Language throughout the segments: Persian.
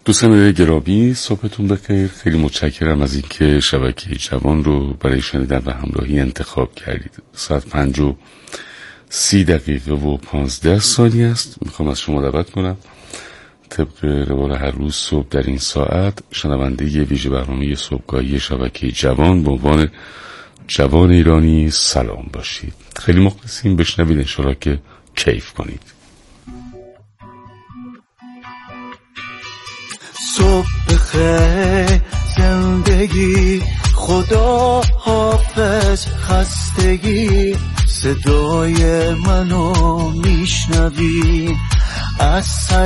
دوستان گرامی، صبحتون بخیر. خیلی متشکرم از اینکه شبکه جوان رو برای شنیدن و همراهی انتخاب کردید. ساعت 5:30 است. میخوام از شما دعوت کنم طبق روال هر روز صبح در این ساعت شنونده ویژه برنامه صبحگاهی شبکه جوان به عنوان جوان ایرانی سلام باشید. خیلی مخلصیم، بشنوید، انشالله که کیف کنید. صبح بخیر زندگی، خدا حافظ خستگی، صدای منو میشنوی از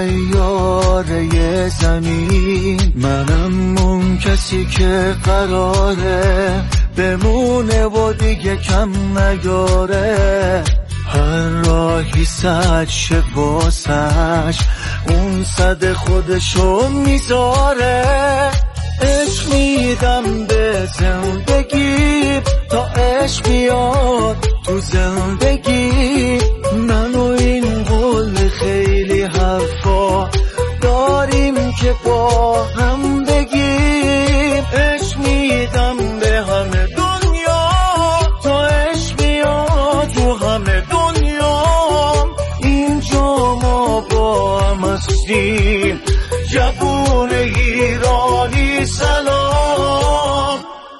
سیاره زمین، منم اون کسی که قراره بمونه و دیگه کم نیاره، هر راهی سد شه واسش اون صد خودشو میذاره، عشق میدم به زندگی تا عشق بیاد تو زندگی، من و این قول خیلی حرفا داریم که با هم بگیم، عشق میدم به همه دنیا تا عشق بیاد تو همه دنیا، اینجا ما با هم هستیم جوون ایرانی سلام.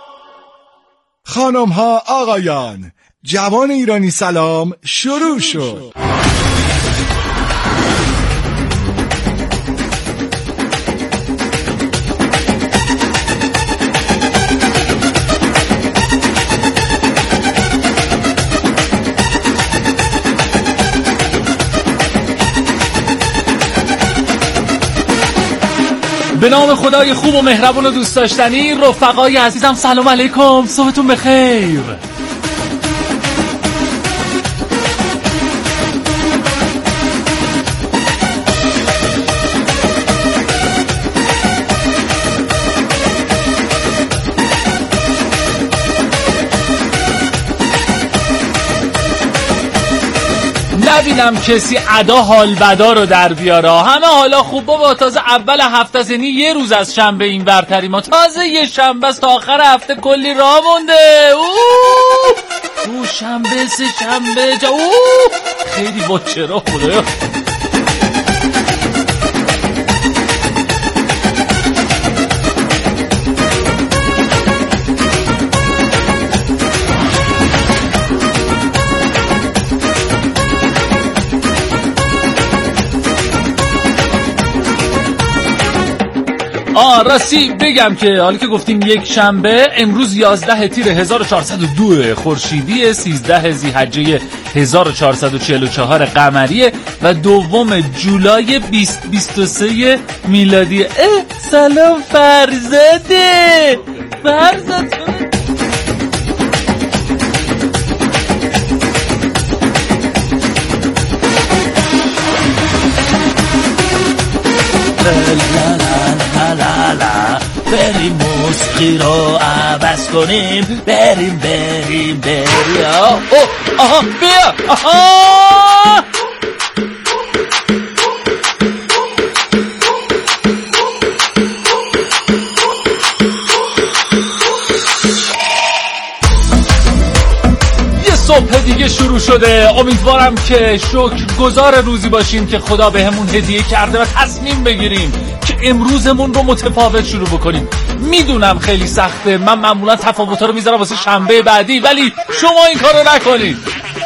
خانم ها آقایان، جوان ایرانی سلام شروع شد. به نام خدای خوب و مهربون و دوست داشتنی، رفقای عزیزم سلام علیکم، صبحتون بخیر. نبینم کسی ادا حال بدا رو در بیاره. همه حالا خوب بابا، تازه اول هفته است، یعنی یه روز از شنبه این برتری ما، تازه یه شنبه است، تا آخر هفته کلی راه مونده. دو شنبه، سه شنبه، خیلی با چرا خدایا. راستی بگم که حالا که گفتیم یک شنبه، امروز 11 تیر 1402 خورشیدی، 13 ذی‌حجه 1444 قمری و 2 جولای 2023 میلادی. سلام فرزاده. بریم موسیقی رو عوض کنیم، بریم آها بیا یه صبح دیگه شروع شده. امیدوارم که شکرگزار روزی باشیم که خدا بهمون هدیه کرده و تصمیم بگیریم که امروزمون رو متفاوت شروع بکنیم. میدونم خیلی سخته، من معمولا تفاوت‌ها رو میذارم واسه شنبه بعدی، ولی شما این کارو نکنید.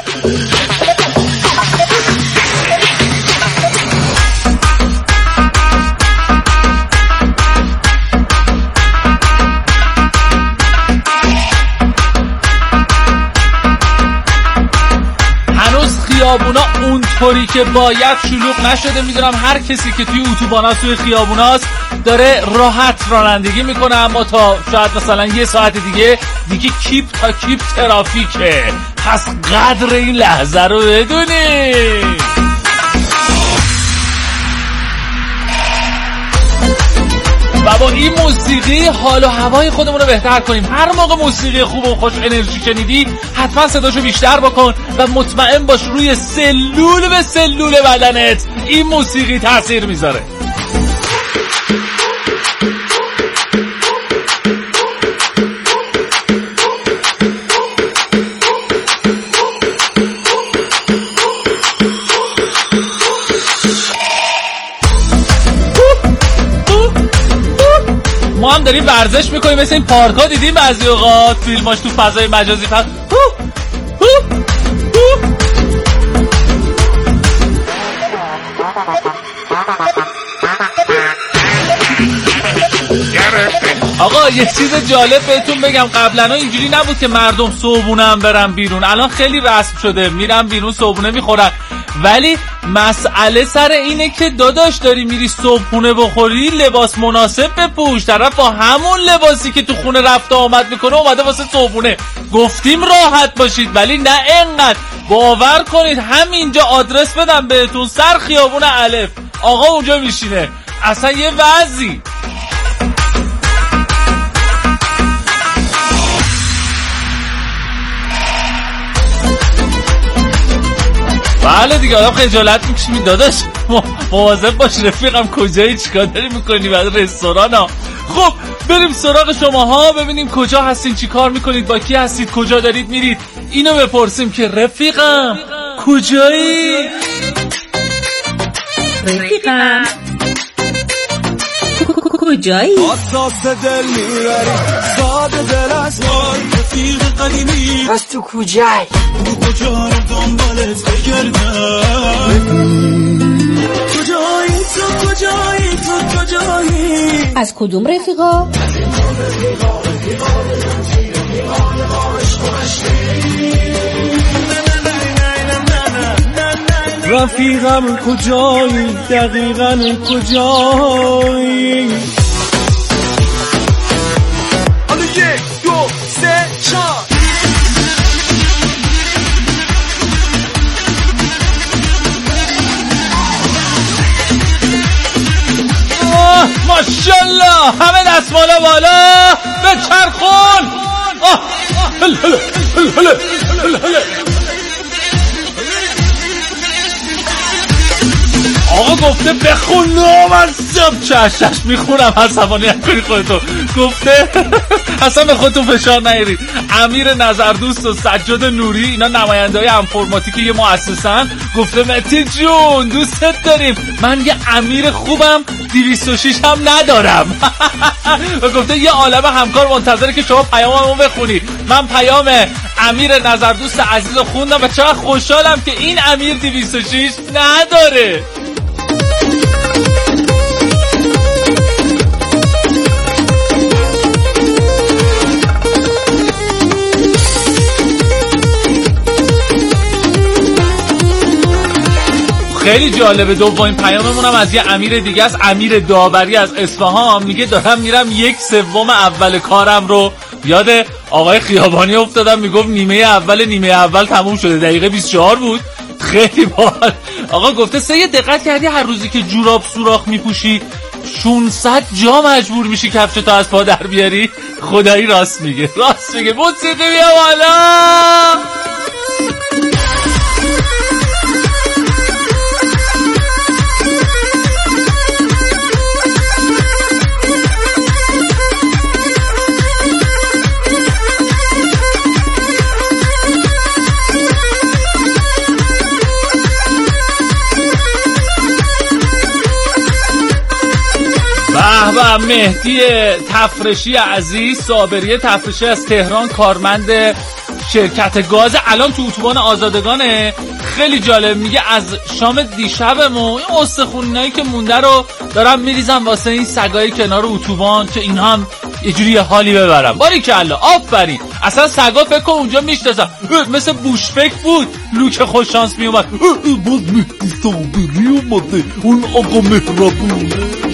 خیابونا اونطوری که باید شلوغ نشده. میدونم هر کسی که توی اتوبان‌ها توی خیابوناست داره راحت رانندگی میکنه، اما تا شاید مثلا یه ساعت دیگه کیپ تا کیپ ترافیکه. پس قدر این لحظه رو بدونید. و با این موسیقی حال و هوای خودمون رو بهتر کنیم. هر موقع موسیقی خوب و خوش انرژی شنیدی حتما صداشو بیشتر بکن و مطمئن باش روی سلول به سلول بدنت این موسیقی تاثیر میذاره. ما هم داریم ورزش میکنیم، مثل این پارکا دیدیم بعضی اوقات فیلماش تو فضای مجازی پس آقا یه چیز جالب بهتون بگم، قبلا اینجوری نبود که مردم صبحونه هم برن بیرون، الان خیلی رسم شده میرن بیرون صبحونه میخورن، ولی مسئله سر اینه که داداش داری میری صبحونه بخوری لباس مناسب بپوش. طرف با همون لباسی که تو خونه رفته آمد میکنه اومده واسه صبحونه. گفتیم راحت باشید ولی نه انقدر. باور کنید همینجا آدرس بدم بهتون، سر خیابون الف، آقا اونجا میشینه، اصلا یه وضعی. بله دیگه آدم خجالت میکشی. داداش مواظب باش رفیقم، کجایی چیکار داری میکنی بعد رستوران ها. خب بریم سراغ شماها ببینیم کجا هستین، چی کار میکنید، با کی هستید، کجا دارید میرید. اینو بپرسیم که رفیقم کجایی؟ رفیقم کجایی؟ اساس دل میبری ساده دل از وای رفیق قدیمی، پس تو کجایی؟ کجا رو دنبالت بگردم، کجایی تو کجایی تو کجایی؟ از کدوم رفیقا؟ رفیقم کجایی دقیقاً کجایی؟ حالا 1 2 3 4 ماشالله همه دستمالا بالا به چرخون. آقا گفته بخون نامصب. چشش میخونم، عصبانیت کنی خودتو. گفته اصلا به خودتون فشار نیارید. امیر نظردوست و سجاد نوری اینا نماینده های انفرماتیک یه مؤسسن. گفته متی جون دوستت داریم، من یه امیر خوبم 206 هم ندارم. و گفته یه عالمه همکار منتظره که شما پیاممو بخونی. من پیام امیر نظردوست عزیز رو خوندم و چقدر خوشحالم که این امیر 206 نداره. خیلی جالبه. دومین پیاممون هم از یه امیر دیگه است، امیر داوری از اصفهان. میگه دارم میرم 1/3 اول کارم رو یاد آقای خیابانی افتادم، میگفت نیمه اول تموم شده، دقیقه 24 بود. خیلی باحال. آقا گفته سه دقت کردی هر روزی که جوراب سوراخ میپوشی 600 جا مجبور میشی کفشتو از پا در بیاری؟ خدایی راست میگه. موسیقی بیا بالا. به مهدی تفرشی عزیز، صابری تفرشی از تهران، کارمند شرکت گاز، الان تو اتوبان آزادگانه. خیلی جالب. میگه از شام دیشبمون این استخونایی که مونده رو دارم میریزم واسه این سگای کنار اتوبان که اینا هم یه جوری حالی ببرم. باریکلا آفرین. اصلا سگا فکر کن اونجا میشناسن، مثل بوشفک بود. لوک خوش شانس میومد باز مهدی صابری اومده، اون آقا مهربونه.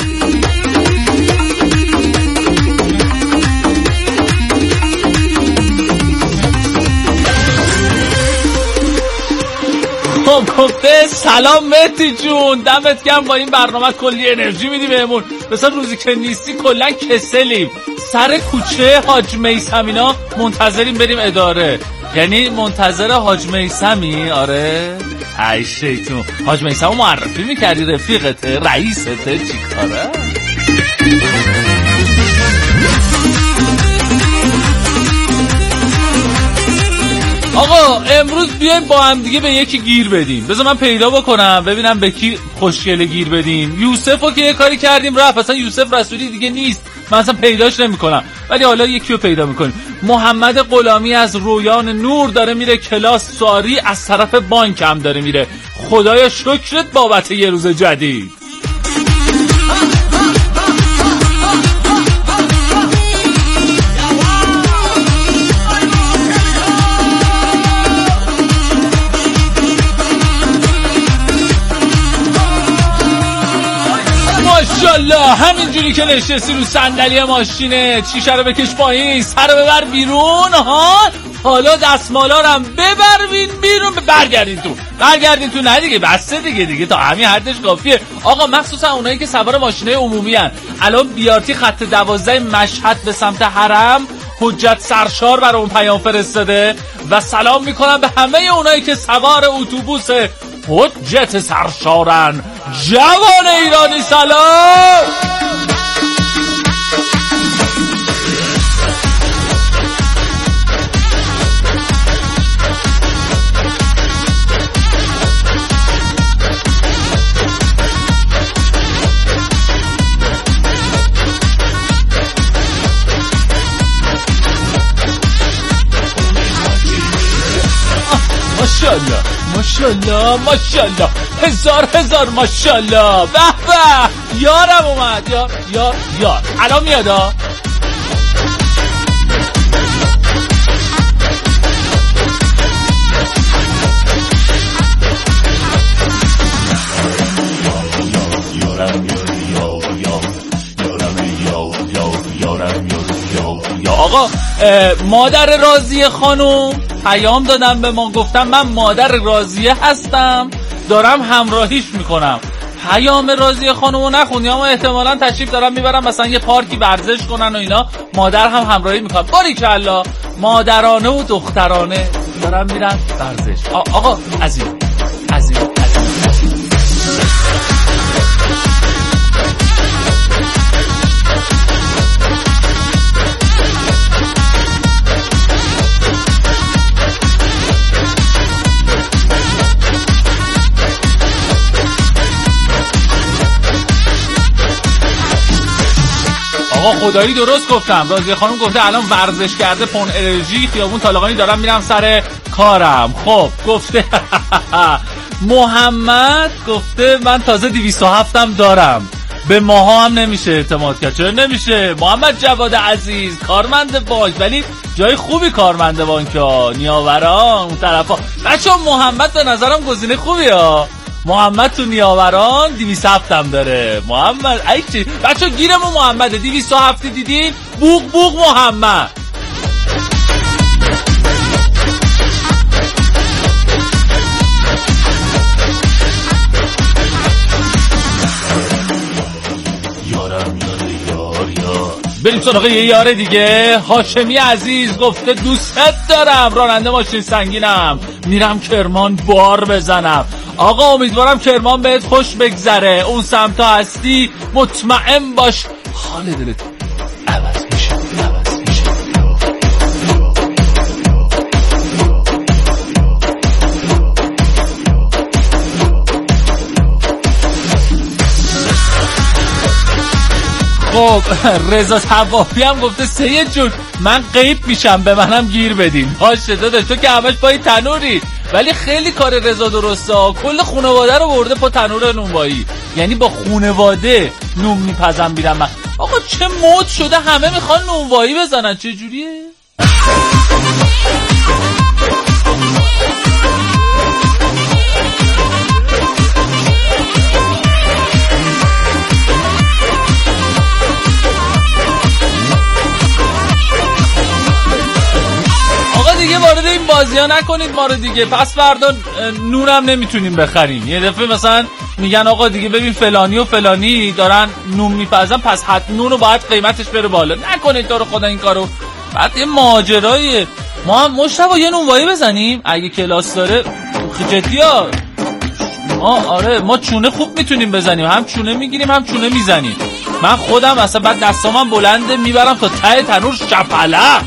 گفته سلام مهدی جون، دمت گرم با این برنامه کلی انرژی میدی بهمون. مثلا روزی که نیستی کلا کسلیم. سر کوچه حاج میثم اینا منتظریم بریم اداره. یعنی منتظر حاج میثمی؟ آره ای شیطون. حاج میثم معرفی میکردی رفیقته رئیسته چیکاره؟ آقا امروز بیایم با هم دیگه به یکی گیر بدیم. بذار من پیدا بکنم ببینم به کی خوشگله گیر بدیم. یوسفو که یه کاری کردیم رفت، اصلا یوسف رسولی دیگه نیست. من اصلا پیداش نمیکنم، ولی حالا یکی رو پیدا میکنیم. محمد غلامی از رویان نور داره میره کلاس، ساری از طرف بانک هم داره میره. خدایا شکرت بابت یه روز جدید. ماشاءالله همینجوری که نشستی رو صندلی ماشینه، چیشه رو بکش پایین، سر رو ببر بیرون. ها حالا دستمالا رو هم ببرین بیرون، برگردین تو. نه دیگه بسته دیگه تا همین حدش کافیه. آقا مخصوصا اونایی که سوار ماشینای عمومی ان، الان بیارتی خط 12 مشهد به سمت حرم حجت سرشار برای اون پیام فرستاده و سلام میکنم به همه اونایی که سوار اتوبوس حجت سرشارن. جوان ایرانی سلام. ماشاءالله هزار ماشاءالله. به به یارم اومد. یار الان میاد. آقا مادر راضیه خانم پیام دادم به ما، گفتم من مادر راضیه هستم، دارم همراهیش میکنم. پیام راضیه خانومو نخوندی، اما احتمالاً تشریف دارم میبرم مثلا یه پارکی ورزش کنن و اینا، مادر هم همراهی میکنم. باریکلا مادرانه و دخترانه دارم میرن ورزش. آقا عزیز خدایی درست گفتم. راضیه خانم گفته الان ورزش کرده پون انرژی خیابون طالقانی دارم میرم سر کارم. خب گفته محمد گفته من تازه 207 هم دارم، به ماها هم نمیشه اعتماد کرد. چرا نمیشه؟ محمد جواد عزیز کارمند بانک، ولی جای خوبی کارمند بانک ها، نیاوران اون طرفا. بچه محمد به نظرم گزینه خوبی ها. محمد تو نیاوران 207 هم داره. محمد ای چی بچه گیرمون محمده. 207 دیدین؟ بوق محمد. بریم سراغ یه یاره دیگه. هاشمی عزیز گفته دوستت دارم، راننده ماشین سنگینم، میرم کرمان بار بزنم. آقا امیدوارم کرمان بهت خوش بگذره، اون سمتا هستی مطمئن باش حال دلت عوض میشه. خب رضا طوافی هم گفته سید جون من غیب میشم، به منم گیر بدین. باشه داداش تو که همش پای تنوری، ولی خیلی کار رضا درسته. کل خانواده رو برده پا تنور نونوایی، یعنی با خانواده نون میپزن میرم من. آقا چه مود شده همه میخوان نونوایی بزنن، چه جوریه؟ دیگه وارد این بازی ها نکنید ما رو دیگه. پس فردا نونم نمیتونیم بخریم. یه دفعه مثلا میگن آقا دیگه ببین فلانی و فلانی دارن نون میپزن، پس حتما نون رو باید قیمتش بره بالا. نکنید تو رو خدا این کارو. بعد یه ماجراییه. ما هم مشتبه یه نونوایی بزنیم اگه کلاس داره. جدی ها آره ما چونه خوب میتونیم بزنیم، هم چونه میگیریم هم چونه میزنیم. من خودم اصلا بعد دستامم بلنده میبرم تا ته تنور شپلق.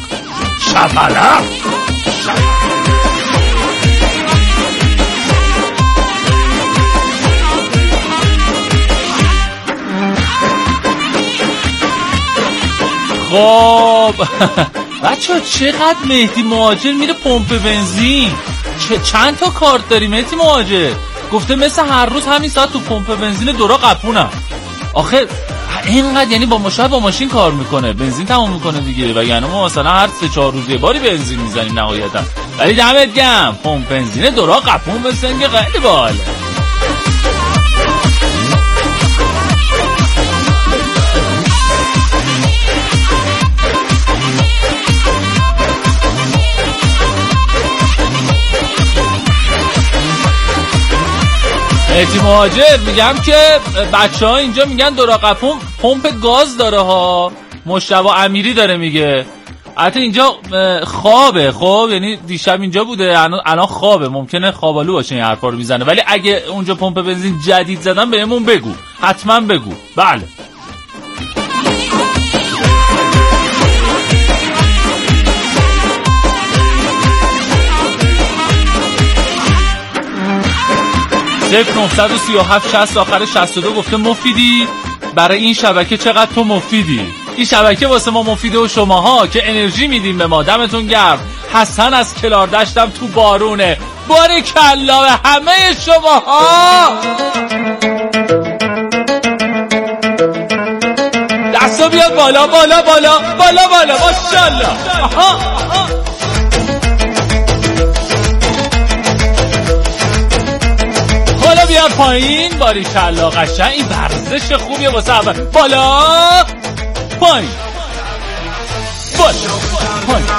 خب بچه چقدر مهدی مهاجر میره پمپ بنزین؟ چند تا کارت داری مهدی مهاجر؟ گفته مثل هر روز همین ساعت تو پمپ بنزین دورا قپونم. آخه اینقدر یعنی با ماشین کار میکنه، بنزین تموم میکنه دیگه، وگرنه ما مثلا هر 3-4 روز یه باری بنزین میزنیم نهایتا. ولی دمت گرم پمپ بنزین دورا قپون بسنگ خیلی باحاله. مهدی مهاجر میگم که بچه‌ها اینجا میگن دوراقپون پمپ گاز داره ها. مشتبه امیری داره میگه حتی اینجا خوابه. خب یعنی دیشب اینجا بوده الان خوابه، ممکنه خوابالو باشه این حرفا رو میزنه، ولی اگه اونجا پمپ بنزین جدید زدن بهمون بگو، حتما بگو. بله صفر 937 60 آخر 62 گفته مفیدی برای این شبکه. چقدر تو مفیدی، این شبکه واسه ما مفیده و شماها که انرژی میدیم به ما. دمتون گرم. حسن از کلار دشتم تو بارونه. باریکلا به همه شماها. دستا بیاد بالا بالا بالا بالا بالا ماشاءالله. بالا بیاد پایین. باریکلا قشنگ. این ورزش خوبیه واسه اول. بالا پایین بالا پایین.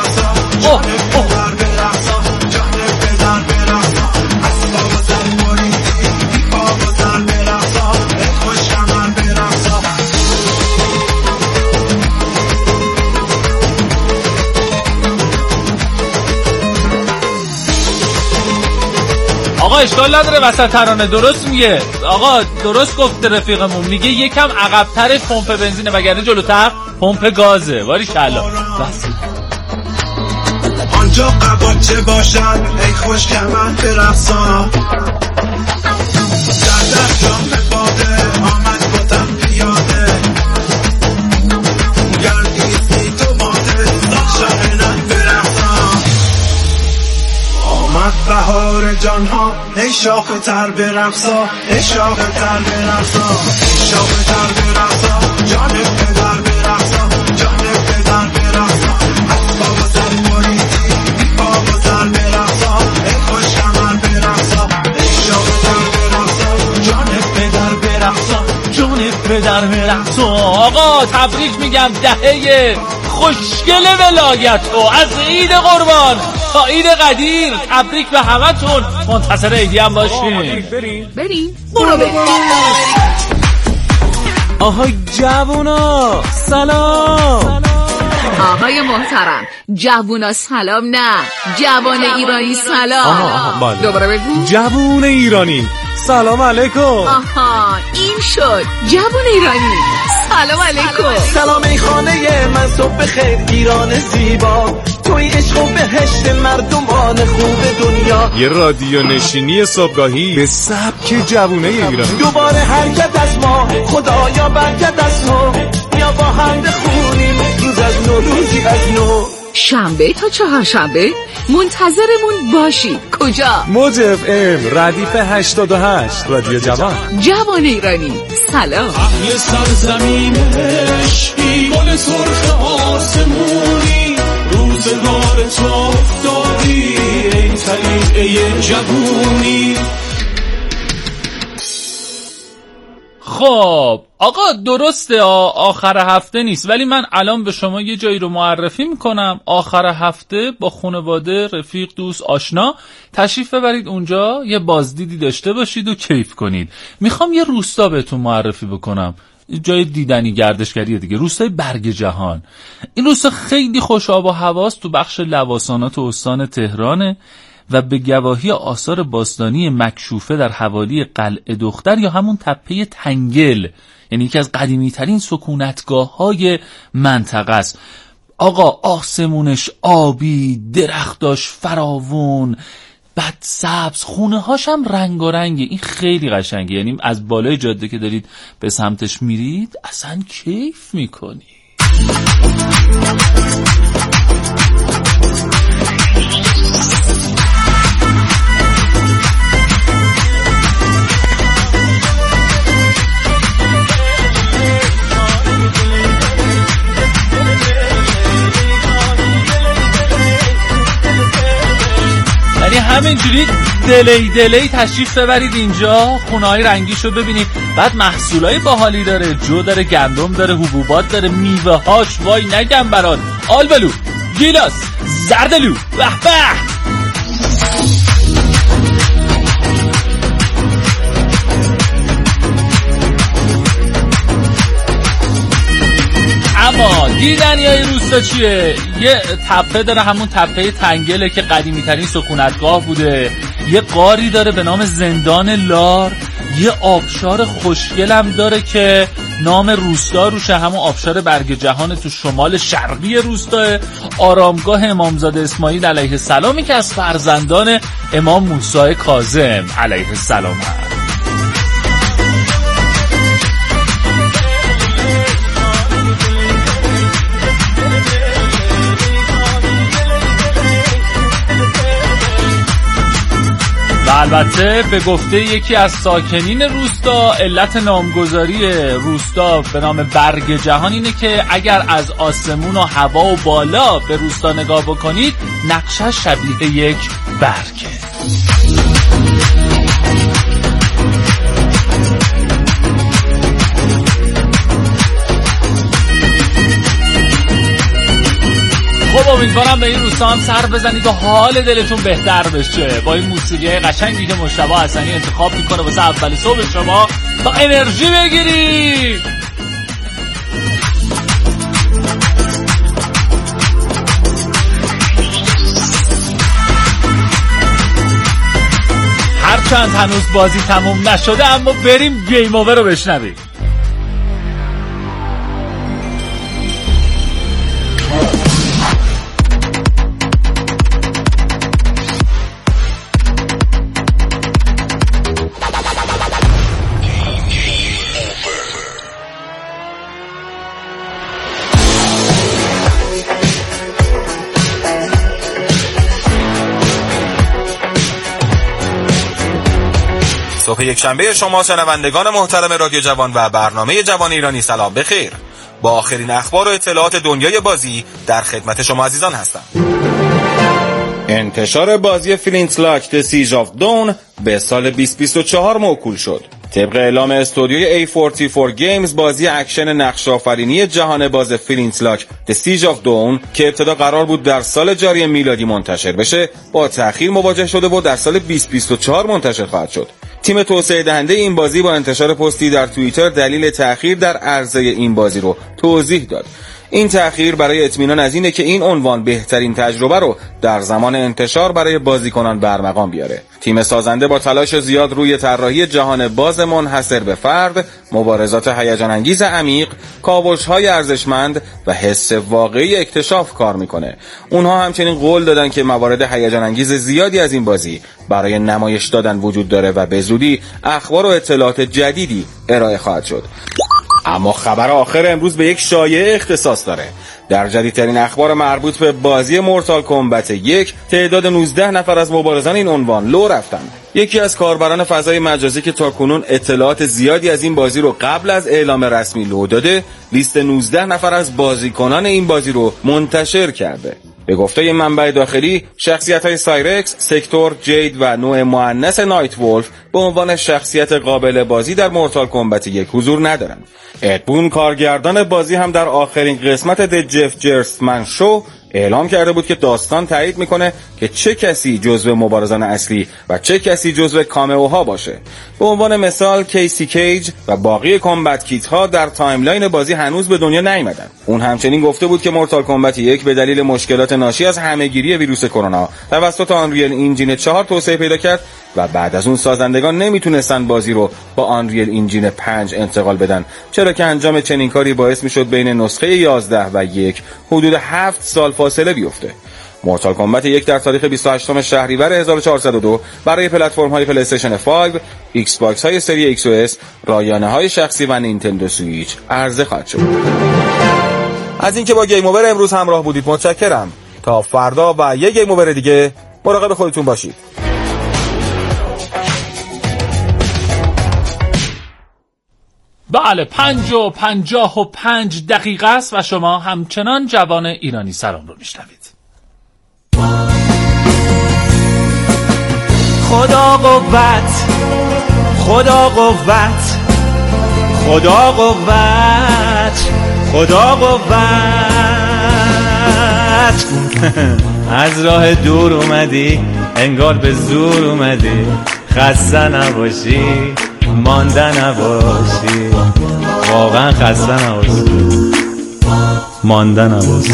آقا اشکال نداره وسط ترانه درست میگه. آقا درست گفته رفیقمون، میگه یکم عقب‌تر پمپ بنزینه وگرنه جلوتر پمپ گازه. باریکلا. آنجا قباچه باشد ای خوش کمر برقصا، در جام باده آمد بودم پیاده، گردیسی تو ماده شاهنت برقصا، آمد بهار جانها ای شاخ تر برقصا، ای شاخ تر برقصا، ای شاخ تر برقصا، جان پدر برقصا، جان پدر برقصا، اسباب سر موریدی بابا سر برقصا، ای خوش کمر برقصا، ای شاخ تر برقصا، جان پدر برقصا، جون پدر برقصا. آقا تبریک میگم دهه خوشگل ولایت و از عید قربان تا عید قدیر. تبریک به همتون. منتظر عیدی هم باشین. بریم برو آهای جوونا سلام. آقای محترم جوونا سلام نه، جوان ایرانی سلام. دوباره بگو. جوون ایرانی سلام علیکم. آها این شد جوون ایرانی سلام علیکم. سلام ای خانه من صبح خیر ایران زیبا، توی عشق و بهشت مردمان خوب دنیا. یه رادیو نشینی صبحگاهی به سبک جوونه ایران. دوباره حرکت از ما خدایا برکت از تو، یا با هم بخونیم روز از نو روزی از نو. شنبه تا چهارشنبه منتظرمون باشید. کجا؟ موج اف ام ردیف 88 رادیو جوان. جوان ایرانی سلام. اهل سرزمینش گل سرخ آسمونی، روزگار تو افتادی ای طلیعه جوونی. خب آقا درسته آخر هفته نیست، ولی من الان به شما یه جایی رو معرفی میکنم. آخر هفته با خانواده، رفیق، دوست، آشنا تشریف ببرید اونجا، یه بازدیدی داشته باشید و کیف کنید. میخوام یه روستا بهتون معرفی بکنم، جای دیدنی گردشگریه دیگه، روستای برگ جهان. این روستا خیلی خوش آب و هواست، تو بخش لواسانات و استان تهرانه و به گواهی آثار باستانی مکشوفه در حوالی قلعه دختر یا همون تپه تنگل، یعنی یکی از قدیمی ترین سکونتگاه های منطقه است. آقا آسمونش آبی، درختاش فراوون، بعد سبز، خونه هاش هم رنگارنگه. این خیلی قشنگه، یعنی از بالای جاده که دارید به سمتش میرید اصلا کیف میکنی. همینجوری دلی تشریف ببرید اینجا، خونه‌های رنگیشو ببینید، بعد محصولای باحالی داره، جو داره، گندم داره، حبوبات داره، میوه‌هاش وای نگم برات، آلبلو، گیلاس، زردلو، به به. اما دیدنیای روستا چیه؟ یه تپه داره، همون تپه تنگله که قدیمی ترین سکونتگاه بوده. یه غاری داره به نام زندان لار. یه آبشار خوشگلم داره که نام روستا روشه، همون آبشار برگ جهان تو شمال شرقی روستا. آرامگاه امامزاده اسماعیل علیه السلامی که از فرزندان امام موسی کاظم علیه السلام هست. و البته به گفته یکی از ساکنین روستا، علت نامگذاری روستا به نام برگ جهان اینه که اگر از آسمون و هوا و بالا به روستا نگاه بکنید، نقشه شبیه یک برگه. خب امیدوارم به این روستا هم سر بزنید و حال دلتون بهتر بشه با این موسیقی قشنگی که مجتبی حسنی انتخاب میکنه واسه اول صبح شما تا انرژی بگیرید. هرچند هنوز بازی تموم نشده اما بریم گیم اوور رو بشنویم. صبح یک شنبه شما شنوندگان محترم رادیو جوان و برنامه جوان ایرانی سلام بخیر. با آخرین اخبار و اطلاعات دنیای بازی در خدمت شما عزیزان هستم. انتشار بازی فلینت لاک The Siege of Dawn به سال 2024 موکول شد. طبق اعلام استودیوی A44 Games، بازی اکشن نقش‌آفرینی جهان باز فلینت لاک The Siege of Dawn که ابتدا قرار بود در سال جاری میلادی منتشر بشه، با تأخیر مواجه شده و در سال 2024 منتشر خواهد شد. تیم توسعه دهنده این بازی با انتشار پستی در توییتر دلیل تأخیر در عرضه این بازی رو توضیح داد. این تأخیر برای اطمینان از اینه که این عنوان بهترین تجربه رو در زمان انتشار برای بازیکنان برمقام بیاره. تیم سازنده با تلاش زیاد روی طراحی جهان باز منحصر به فرد، مبارزات هیجان انگیز عمیق، کاوش‌های ارزشمند و حس واقعی اکتشاف کار میکنه. اونها همچنین قول دادن که موارد هیجان انگیز زیادی از این بازی برای نمایش دادن وجود داره و به زودی اخبار و اطلاعات جدیدی ارائه خواهد شد. اما خبر آخر امروز به یک شایعه اختصاص داره. در جدیدترین اخبار مربوط به بازی مورتال کامبت 1 تعداد 19 نفر از مبارزان این عنوان لو رفتن. یکی از کاربران فضای مجازی که تاکنون اطلاعات زیادی از این بازی رو قبل از اعلام رسمی لو داده، لیست 19 نفر از بازیکنان این بازی رو منتشر کرده. به گفته منبع داخلی، شخصیت‌های سایرکس، سکتور، جید و نوع مؤنث نایت وولف به عنوان شخصیت قابل بازی در مورتال کامبت 1 حضور ندارند. اد بون، کارگردان بازی، هم در آخرین قسمت د جف جرستمن شو اعلام کرده بود که داستان تایید میکنه که چه کسی جزو مبارزان اصلی و چه کسی جزو کامئوها باشه. به عنوان مثال کیسی کیج و باقی کامبت کیت ها در تایملاین بازی هنوز به دنیا نیامدن. اون همچنین گفته بود که مورتال کامبت 1 به دلیل مشکلات ناشی از همهگیری ویروس کرونا توسط آنریل انجین 4 توسعه پیدا کرد و بعد از اون سازندگان نمیتونستن بازی رو با آنریل انجین 5 انتقال بدن، چرا که انجام چنین کاری باعث میشد بین نسخه 11 و 1 حدود 7 سال فاصله بیفته. مورتال کامبت 1 در تاریخ 28 شهریور 1402 برای پلتفرم های پلی استیشن 5، ایکس باکس های سری ایکس و اس، رایانه های شخصی و نینتندو سویچ عرضه خواهد شد. از اینکه با گیم اوور امروز همراه بودید متشکرم. تا فردا و یک گیم اوور دیگه مراقب خودتون باشید. بله 5:55 دقیقه است و شما همچنان جوان ایرانی سلام رو میشنوید. خدا قوت، خدا قوت، خدا قوت، خدا قوت. از راه دور اومدی انگار به زور اومدی، خسته نباشی مانده نباشی، واقعا خسته نباشی مانده نباشی.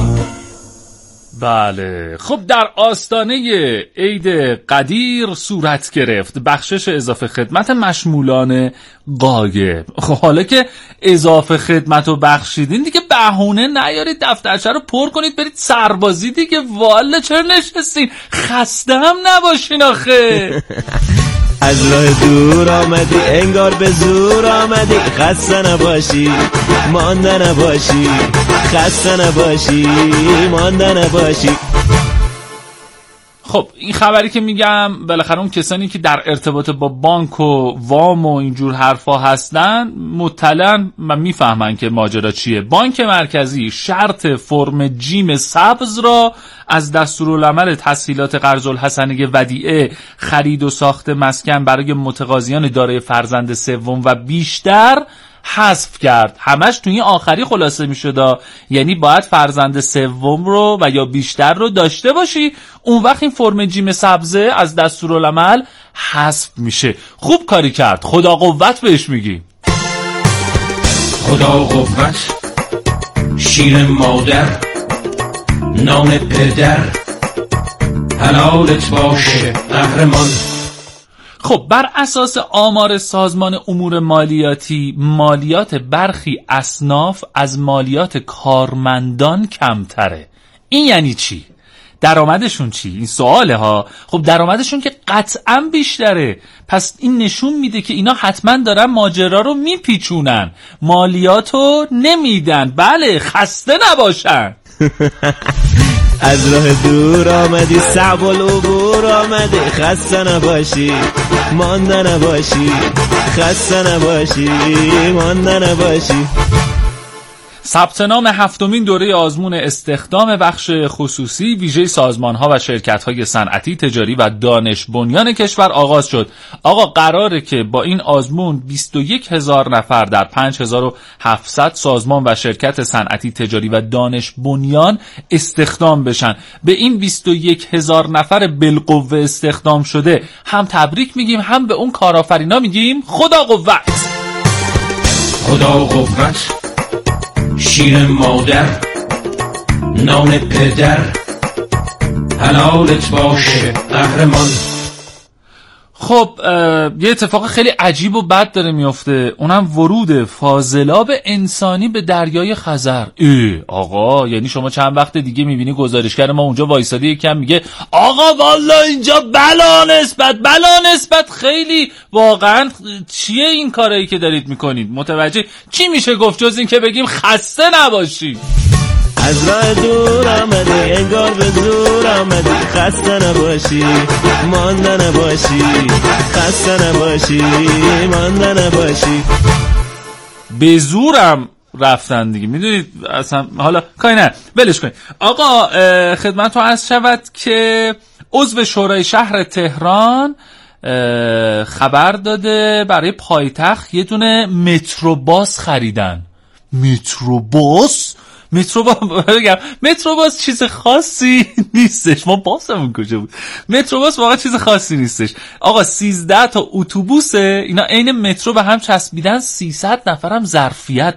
بله خب در آستانه عید قدیر صورت گرفت بخشش اضافه خدمت مشمولان غایب. خب حالا که اضافه خدمت رو بخشیدین دیگه بهونه نیارید دفترچه رو پر کنید برید سربازی دیگه. والا چرا نشستین؟ خسته هم نباشین آخه. از راه دور آمدی انگار به زور آمدی، خسته نباشی مانده نباشی، خسته نباشی مانده نباشی. خب این خبری که میگم بالاخره اون کسانی که در ارتباط با بانک و وام و اینجور حرفا هستن مطلعن و میفهمن که ماجرا چیه. بانک مرکزی شرط فرم جیم سبز را از دستورالعمل تسهیلات قرض الحسنه ودیعه خرید و ساخت مسکن برای متقاضیان دارای فرزند سوم و بیشتر حذف کرد. همش توی این آخری خلاصه میشد، یعنی باید فرزند سوم رو و یا بیشتر رو داشته باشی، اون وقت این فرم جیم سبزه از دستورالعمل حذف میشه. خوب کاری کرد، خدا قوت بهش میگی. خدا قوت، شیر مادر، نام پدر، حلالت باشه قهرمان. خب بر اساس آمار سازمان امور مالیاتی مالیات برخی اصناف از مالیات کارمندان کمتره. این یعنی چی؟ درآمدشون چی؟ این سواله ها. خب درآمدشون که قطعا بیشتره، پس این نشون میده که اینا حتما دارن ماجرا رو میپیچونن، مالیاتو نمیدن. بله خسته نباشن. از راه دور آمدی صعب العبور آمدی، خسته نباشی مانده نباشی، خسته نباشی مانده نباشی. ثبت نام هفتمین دوره آزمون استخدام بخش خصوصی ویژه سازمان‌ها و شرکت‌های صنعتی، تجاری و دانش بنیان کشور آغاز شد. آقا قراره که با این آزمون 21,000 نفر در 5,700 سازمان و شرکت صنعتی، تجاری و دانش بنیان استخدام بشن. به این 21,000 نفر بالقوه استخدام شده هم تبریک میگیم، هم به اون کارآفرینا میگیم خدا قوت. خدا قوت، شیر مادر، نام پدر، حلالت باشه قهرمان. خب یه اتفاق خیلی عجیب و بد داره میفته، اونم ورود فاضلاب انسانی به دریای خزر. آقا یعنی شما چند وقت دیگه میبینی گزارشگر ما اونجا وایساده یکم میگه آقا والا اینجا بلا نسبت خیلی واقعا چیه این کارایی که دارید میکنید؟ متوجه چی میشه گفت جز این که بگیم خسته نباشی. از راه دور آمدی انگار به زور آمدی، خسته نباشی مانده نباشی، خسته نباشی مانده نباشی. به زورم رفتن دیگه، میدونید اصلا. حالا کاری نه ولش کنید. آقا خدمتتون عرض شود که عضو شورای شهر تهران خبر داده برای پایتخت یه دونه متروباس خریدن. متروباس چیز خاصی نیستش. ما باسمون کجا بود؟ متروباس واقعا چیز خاصی نیستش آقا. 13 تا اتوبوسه اینا عین مترو به هم چسبیدن، 300 نفرم ظرفیت